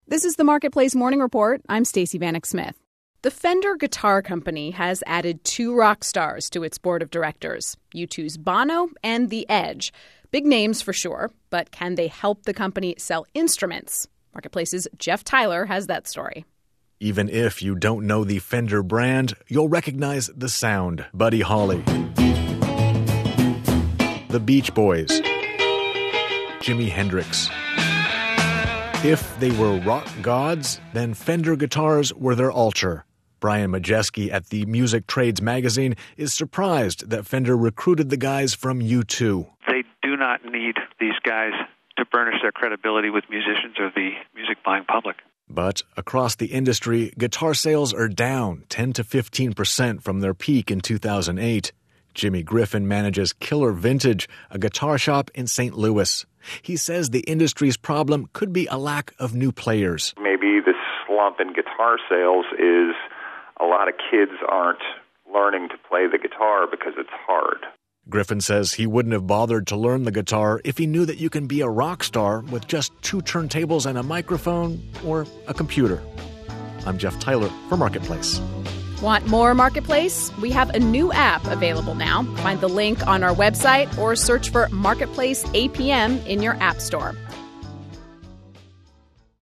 This is the Marketplace Morning Report. I'm Stacey Vanek Smith. The Fender Guitar Company has added 2 rock stars to its board of directors, U2's Bono and The Edge. Big names for sure, but can they help the company sell instruments? Marketplace's Jeff Tyler has that story. Even if you don't know the Fender brand, you'll recognize the sound. Buddy Holly, the Beach Boys, Jimi Hendrix. If they were rock gods, then Fender guitars were their altar. Brian Majeski at the Music Trades magazine is surprised that Fender recruited the guys from U2. They do not need these guys to burnish their credibility with musicians or the music-buying public. But across the industry, guitar sales are down 10 to 15% from their peak in 2008. Jimmy Griffin manages Killer Vintage, a guitar shop in St. Louis. He says the industry's problem could be a lack of new players. Maybe the slump in guitar sales is a lot of kids aren't learning to play the guitar because it's hard. Griffin says he wouldn't have bothered to learn the guitar if he knew that you can be a rock star with just 2 turntables and a microphone or a computer. I'm Jeff Tyler for Marketplace. Want more Marketplace? We have a new app available now. Find the link on our website or search for Marketplace APM in your app store.